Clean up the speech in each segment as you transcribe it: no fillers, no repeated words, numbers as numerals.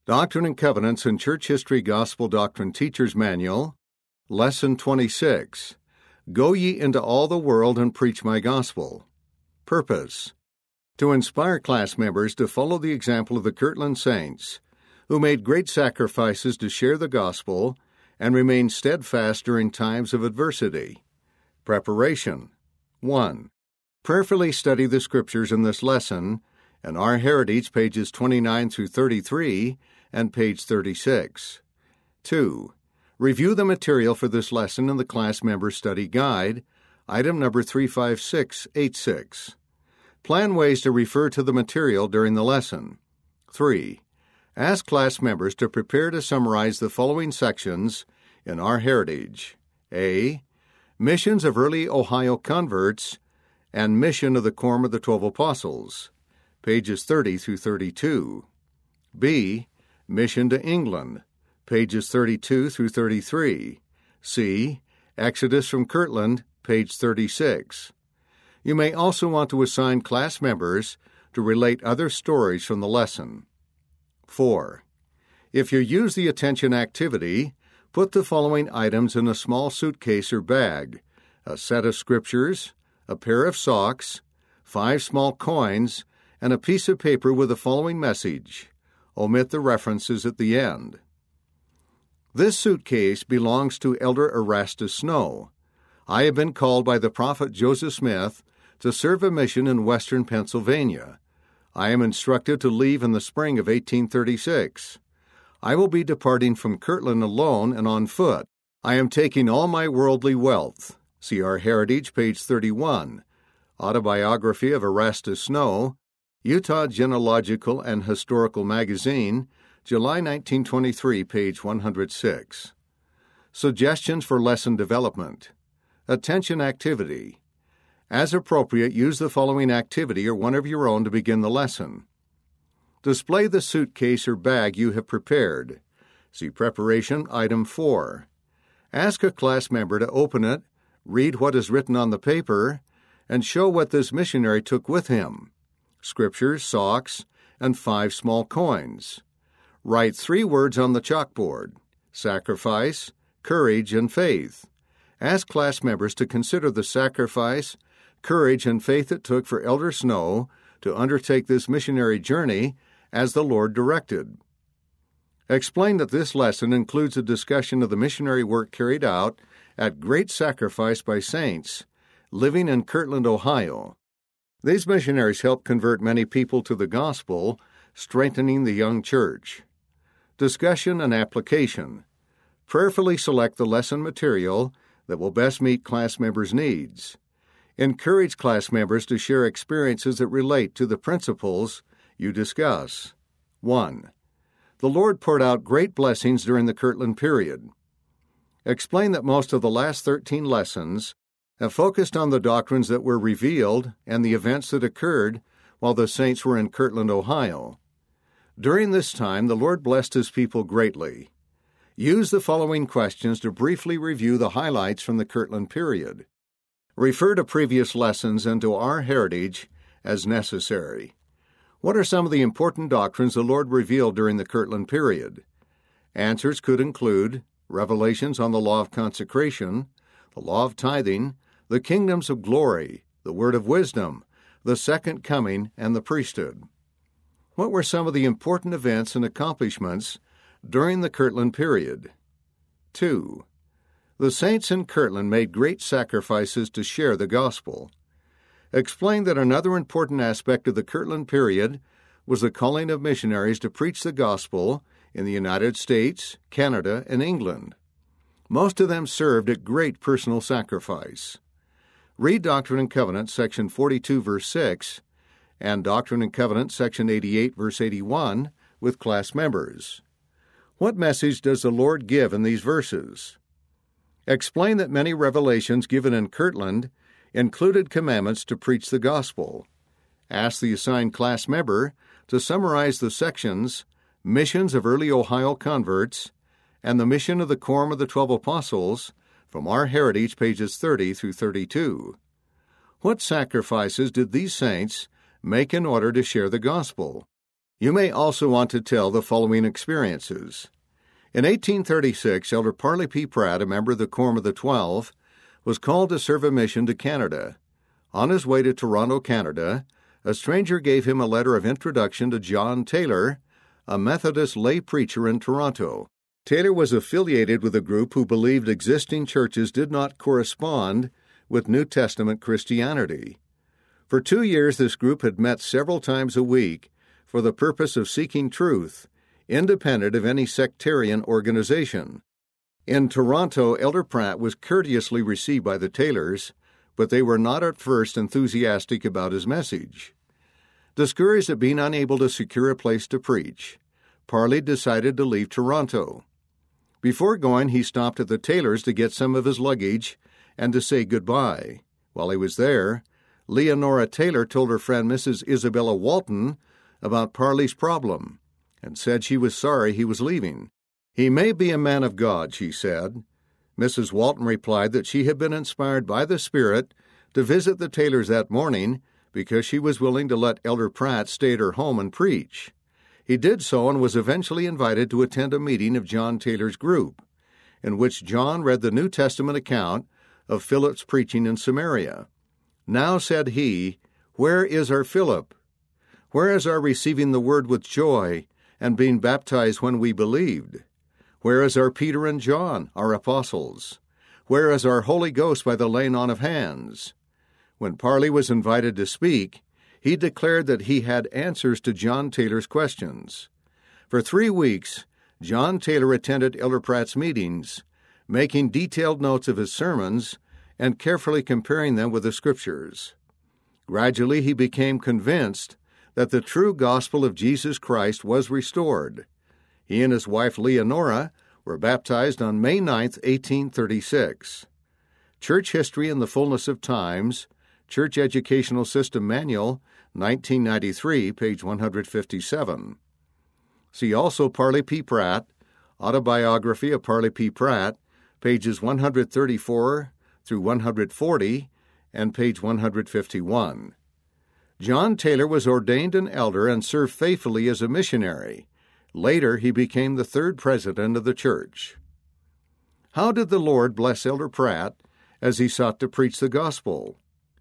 Doctrine and Covenants and Church History Gospel Doctrine Teacher's Manual, Lesson 26. Go ye into all the world and preach my gospel. Purpose: to inspire class members to follow the example of the Kirtland Saints, who made great sacrifices to share the gospel and remain steadfast during times of adversity. Preparation: 1. Prayerfully study the Scriptures in this lesson in Our Heritage, pages 29 through 33, and page 36. 2. Review the material for this lesson in the Class Member Study Guide, item number 35686. Plan ways to refer to the material during the lesson. 3. Ask class members to prepare to summarize the following sections in Our Heritage. A. Missions of early Ohio converts and Mission of the Quorum of the 12 Apostles, pages 30 through 32. B. Mission to England, pages 32 through 33. C. Exodus from Kirtland, page 36. You may also want to assign class members to relate other stories from the lesson. 4. If you use the attention activity, put the following items in a small suitcase or bag: a set of scriptures, a pair of socks, 5 small coins, and a piece of paper with the following message. Omit the references at the end. This suitcase belongs to Elder Erastus Snow. I have been called by the prophet Joseph Smith to serve a mission in western Pennsylvania. I am instructed to leave in the spring of 1836. I will be departing from Kirtland alone and on foot. I am taking all my worldly wealth. See Our Heritage, page 31. Autobiography of Erastus Snow, Utah Genealogical and Historical Magazine, July 1923, page 106. Suggestions for lesson development. Attention activity. As appropriate, use the following activity or one of your own to begin the lesson. Display the suitcase or bag you have prepared. See Preparation, item 4. Ask a class member to open it, read what is written on the paper, and show what this missionary took with him: scriptures, socks, and 5 small coins. Write 3 words on the chalkboard: sacrifice, courage, and faith. Ask class members to consider the sacrifice, courage, and faith it took for Elder Snow to undertake this missionary journey as the Lord directed. Explain that this lesson includes a discussion of the missionary work carried out at great sacrifice by saints living in Kirtland, Ohio. These missionaries helped convert many people to the gospel, strengthening the young church. Discussion and application. Prayerfully select the lesson material that will best meet class members' needs. Encourage class members to share experiences that relate to the principles you discuss. 1. The Lord poured out great blessings during the Kirtland period. Explain that most of the last 13 lessons have focused on the doctrines that were revealed and the events that occurred while the saints were in Kirtland, Ohio. During this time, the Lord blessed His people greatly. Use the following questions to briefly review the highlights from the Kirtland period. Refer to previous lessons and to Our Heritage as necessary. What are some of the important doctrines the Lord revealed during the Kirtland period? Answers could include revelations on the law of consecration, the law of tithing, the kingdoms of glory, the word of wisdom, the second coming, and the priesthood. What were some of the important events and accomplishments during the Kirtland period? 2. The saints in Kirtland made great sacrifices to share the gospel. Explain that another important aspect of the Kirtland period was the calling of missionaries to preach the gospel in the United States, Canada, and England. Most of them served at great personal sacrifice. Read Doctrine and Covenants, section 42, verse 6, and Doctrine and Covenants, section 88, verse 81, with class members. What message does the Lord give in these verses? Explain that many revelations given in Kirtland included commandments to preach the gospel. Ask the assigned class member to summarize the sections Missions of Early Ohio Converts and the Mission of the Quorum of the 12 Apostles from Our Heritage, pages 30 through 32. What sacrifices did these saints make in order to share the gospel? You may also want to tell the following experiences. In 1836, Elder Parley P. Pratt, a member of the Quorum of the 12, was called to serve a mission to Canada. On his way to Toronto, Canada, a stranger gave him a letter of introduction to John Taylor, a Methodist lay preacher in Toronto. Taylor was affiliated with a group who believed existing churches did not correspond with New Testament Christianity. For 2 years, this group had met several times a week for the purpose of seeking truth, independent of any sectarian organization. In Toronto, Elder Pratt was courteously received by the Taylors, but they were not at first enthusiastic about his message. Discouraged at being unable to secure a place to preach, Parley decided to leave Toronto. Before going, he stopped at the Taylors to get some of his luggage and to say goodbye. While he was there, Leonora Taylor told her friend Mrs. Isabella Walton about Parley's problem and said she was sorry he was leaving. "He may be a man of God," she said. Mrs. Walton replied that she had been inspired by the Spirit to visit the Taylors that morning because she was willing to let Elder Pratt stay at her home and preach. He did so and was eventually invited to attend a meeting of John Taylor's group, in which John read the New Testament account of Philip's preaching in Samaria. "Now," said he, "where is our Philip? Where is our receiving the word with joy and being baptized when we believed? Where is our Peter and John, our apostles? Where is our Holy Ghost by the laying on of hands?" When Parley was invited to speak, he declared that he had answers to John Taylor's questions. For 3 weeks, John Taylor attended Elder Pratt's meetings, making detailed notes of his sermons and carefully comparing them with the Scriptures. Gradually, he became convinced that the true gospel of Jesus Christ was restored. He and his wife Leonora were baptized on May 9, 1836. Church History in the Fullness of Times, Church Educational System Manual, 1993, page 157. See also Parley P. Pratt, Autobiography of Parley P. Pratt, pages 134 through 140, and page 151. John Taylor was ordained an elder and served faithfully as a missionary. Later, he became the 3rd president of the church. How did the Lord bless Elder Pratt as he sought to preach the gospel?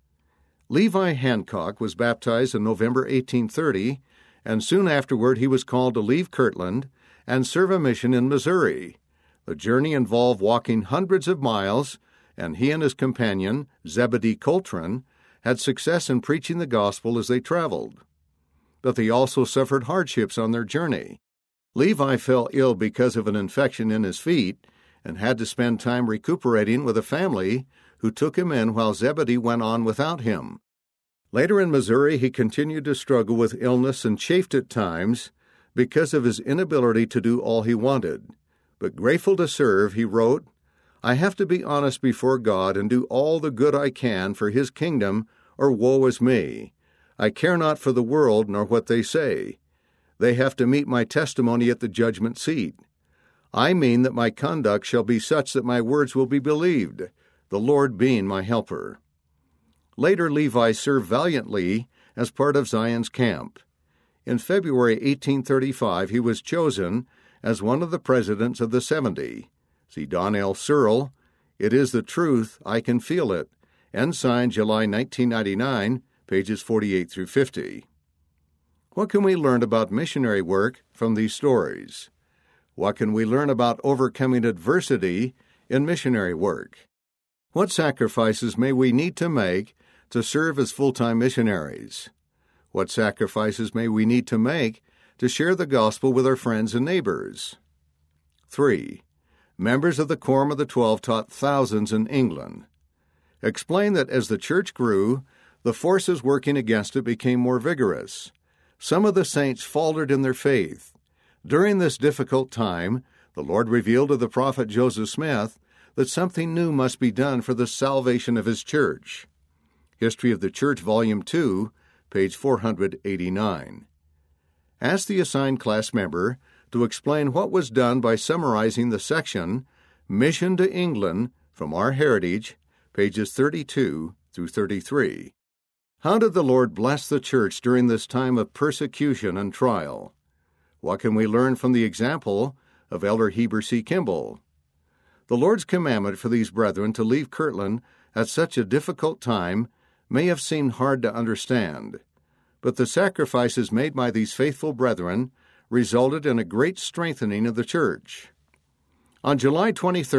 Levi Hancock was baptized in November 1830, and soon afterward he was called to leave Kirtland and serve a mission in Missouri. The journey involved walking hundreds of miles, and he and his companion, Zebedee Coltrane, had success in preaching the gospel as they traveled. But they also suffered hardships on their journey. Levi fell ill because of an infection in his feet and had to spend time recuperating with a family who took him in while Zebedee went on without him. Later in Missouri, he continued to struggle with illness and chafed at times because of his inability to do all he wanted. But grateful to serve, he wrote, "I have to be honest before God and do all the good I can for His kingdom, or woe is me. I care not for the world nor what they say. They have to meet my testimony at the judgment seat. I mean that my conduct shall be such that my words will be believed, the Lord being my helper." Later, Levi served valiantly as part of Zion's camp. In February 1835, he was chosen as one of the presidents of the 70. See Don L. Searle, It Is the Truth, I Can Feel It, and signed July 1999, pages 48 through 50. What can we learn about missionary work from these stories? What can we learn about overcoming adversity in missionary work? What sacrifices may we need to make to serve as full-time missionaries? What sacrifices may we need to make to share the gospel with our friends and neighbors? 3. Members of the Quorum of the 12 taught thousands in England. Explain that as the church grew, the forces working against it became more vigorous. Some of the saints faltered in their faith. During this difficult time, the Lord revealed to the prophet Joseph Smith that something new must be done for the salvation of His church. History of the Church, Volume 2, page 489. Ask the assigned class member to explain what was done by summarizing the section Mission to England from Our Heritage, pages 32 through 33. How did the Lord bless the church during this time of persecution and trial? What can we learn from the example of Elder Heber C. Kimball? The Lord's commandment for these brethren to leave Kirtland at such a difficult time may have seemed hard to understand, but the sacrifices made by these faithful brethren resulted in a great strengthening of the church. On July 23,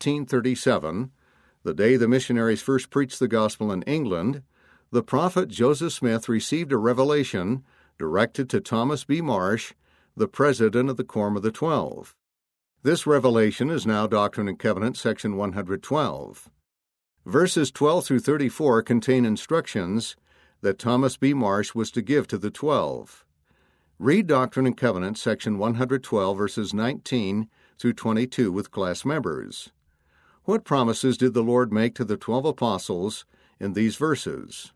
1837, the day the missionaries first preached the gospel in England, the prophet Joseph Smith received a revelation directed to Thomas B. Marsh, the president of the Quorum of the 12. This revelation is now Doctrine and Covenants, section 112. Verses 12 through 34 contain instructions that Thomas B. Marsh was to give to the 12. Read Doctrine and Covenants, section 112, verses 19 through 22 with class members. What promises did the Lord make to the 12 apostles in these verses?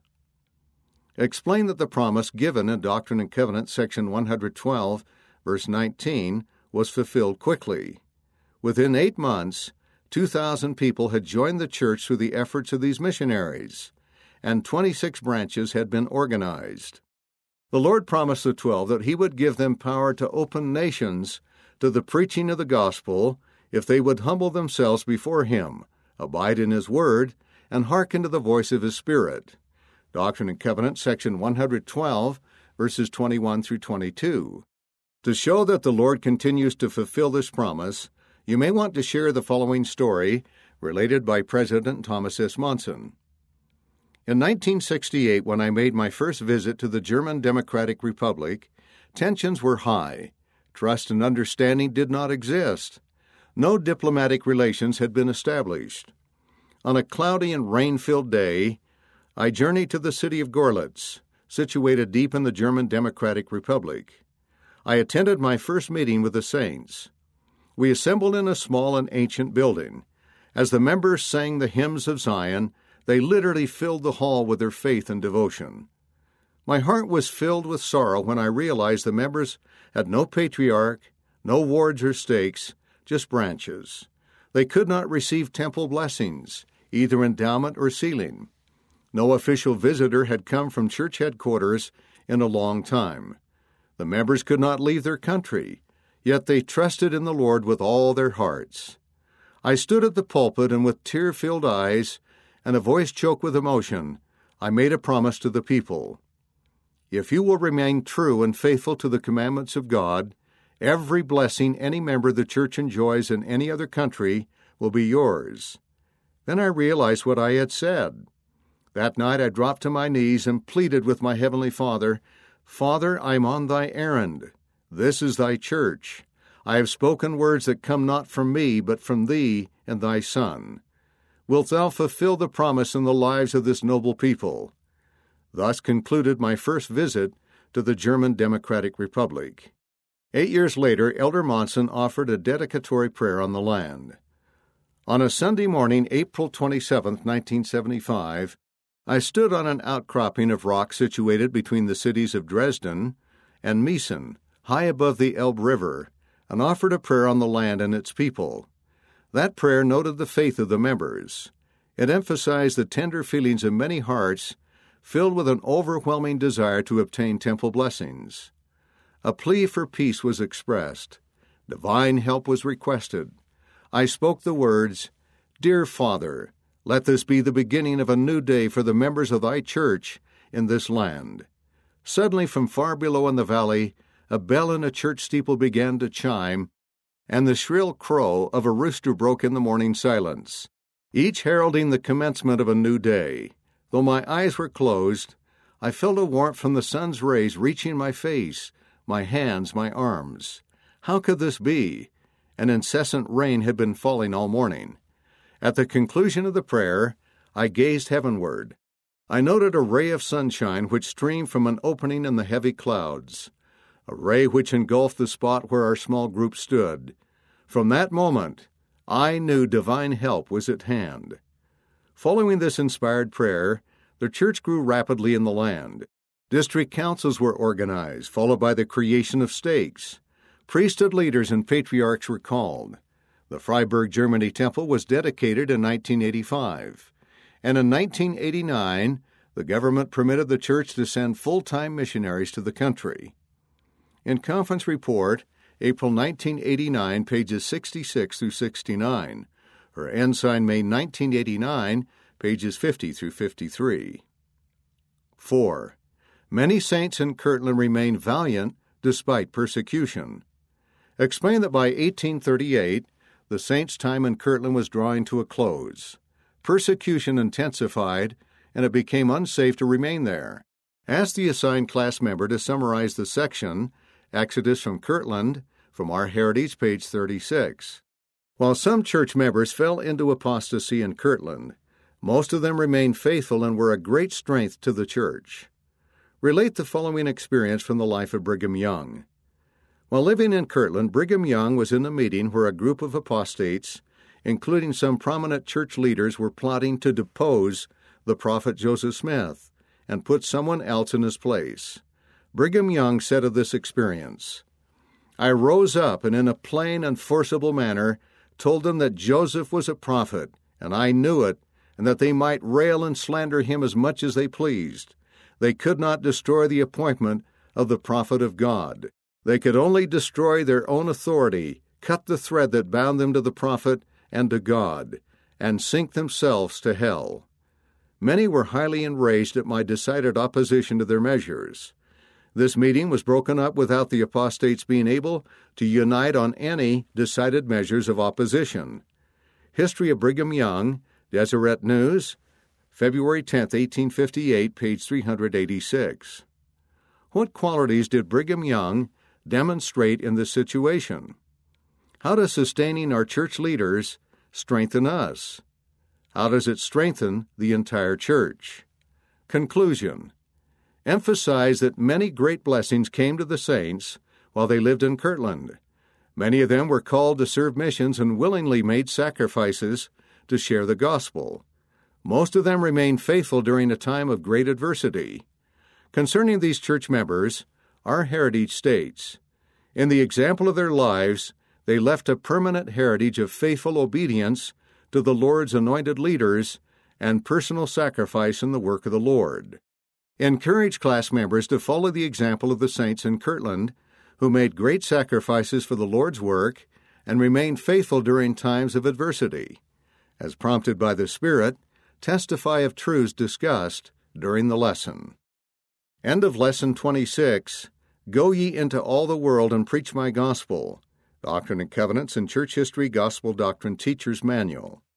Explain that the promise given in Doctrine and Covenants, section 112, verse 19, was fulfilled quickly. Within 8 months, 2,000 people had joined the church through the efforts of these missionaries, and 26 branches had been organized. The Lord promised the 12 that He would give them power to open nations to the preaching of the gospel if they would humble themselves before Him, abide in His word, and hearken to the voice of His Spirit. Doctrine and Covenants, section 112, verses 21 through 22. To show that the Lord continues to fulfill this promise, you may want to share the following story related by President Thomas S. Monson. In 1968, when I made my first visit to the German Democratic Republic, tensions were high. Trust and understanding did not exist. No diplomatic relations had been established. On a cloudy and rain-filled day, I journeyed to the city of Gorlitz, situated deep in the German Democratic Republic. I attended my first meeting with the saints. We assembled in a small and ancient building. As the members sang the hymns of Zion, they literally filled the hall with their faith and devotion. My heart was filled with sorrow when I realized the members had no patriarch, no wards or stakes, just branches. They could not receive temple blessings, either endowment or sealing. No official visitor had come from church headquarters in a long time. The members could not leave their country, yet they trusted in the Lord with all their hearts. I stood at the pulpit, and with tear-filled eyes and a voice choked with emotion, I made a promise to the people. If you will remain true and faithful to the commandments of God, every blessing any member of the church enjoys in any other country will be yours. Then I realized what I had said. That night I dropped to my knees and pleaded with my Heavenly Father, Father, I am on thy errand. This is thy church. I have spoken words that come not from me, but from thee and thy Son. Wilt thou fulfill the promise in the lives of this noble people? Thus concluded my first visit to the German Democratic Republic. 8 years later, Elder Monson offered a dedicatory prayer on the land. On a Sunday morning, April 27, 1975, I stood on an outcropping of rock situated between the cities of Dresden and Meissen, high above the Elbe River, and offered a prayer on the land and its people. That prayer noted the faith of the members. It emphasized the tender feelings of many hearts filled with an overwhelming desire to obtain temple blessings. A plea for peace was expressed. Divine help was requested. I spoke the words, Dear Father, let this be the beginning of a new day for the members of thy church in this land. Suddenly, from far below in the valley, a bell in a church steeple began to chime, and the shrill crow of a rooster broke in the morning silence, each heralding the commencement of a new day. Though my eyes were closed, I felt a warmth from the sun's rays reaching my face, my hands, my arms. How could this be? An incessant rain had been falling all morning. At the conclusion of the prayer, I gazed heavenward. I noted a ray of sunshine which streamed from an opening in the heavy clouds, a ray which engulfed the spot where our small group stood. From that moment, I knew divine help was at hand. Following this inspired prayer, the church grew rapidly in the land. District councils were organized, followed by the creation of stakes. Priesthood leaders and patriarchs were called. The Freiburg, Germany temple was dedicated in 1985, and in 1989, the government permitted the church to send full-time missionaries to the country. in Conference Report, April 1989, pages 66 through 69, or Ensign, May 1989, pages 50 through 53. 4. Many saints in Kirtland remained valiant despite persecution. Explain that by 1838, the saints' time in Kirtland was drawing to a close. Persecution intensified, and it became unsafe to remain there. Ask the assigned class member to summarize the section, Exodus from Kirtland, from Our Heritage, page 36. While some church members fell into apostasy in Kirtland, most of them remained faithful and were a great strength to the church. Relate the following experience from the life of Brigham Young. While living in Kirtland, Brigham Young was in a meeting where a group of apostates, including some prominent church leaders, were plotting to depose the prophet Joseph Smith and put someone else in his place. Brigham Young said of this experience, "I rose up and in a plain and forcible manner told them that Joseph was a prophet, and I knew it, and that they might rail and slander him as much as they pleased. They could not destroy the appointment of the prophet of God. They could only destroy their own authority, cut the thread that bound them to the prophet and to God, and sink themselves to hell." Many were highly enraged at my decided opposition to their measures. This meeting was broken up without the apostates being able to unite on any decided measures of opposition. History of Brigham Young, Deseret News, February 10, 1858, page 386. What qualities did Brigham Young demonstrate in this situation? How does sustaining our church leaders strengthen us? How does it strengthen the entire church? Conclusion. Emphasize that many great blessings came to the saints while they lived in Kirtland. Many of them were called to serve missions and willingly made sacrifices to share the gospel. Most of them remained faithful during a time of great adversity. Concerning these church members, Our Heritage states, "In the example of their lives, they left a permanent heritage of faithful obedience to the Lord's anointed leaders and personal sacrifice in the work of the Lord." Encourage class members to follow the example of the saints in Kirtland, who made great sacrifices for the Lord's work and remained faithful during times of adversity. As prompted by the Spirit, testify of truths discussed during the lesson. End of Lesson 26. Go ye into all the world and preach my gospel. Doctrine and Covenants and Church History Gospel Doctrine Teacher's Manual.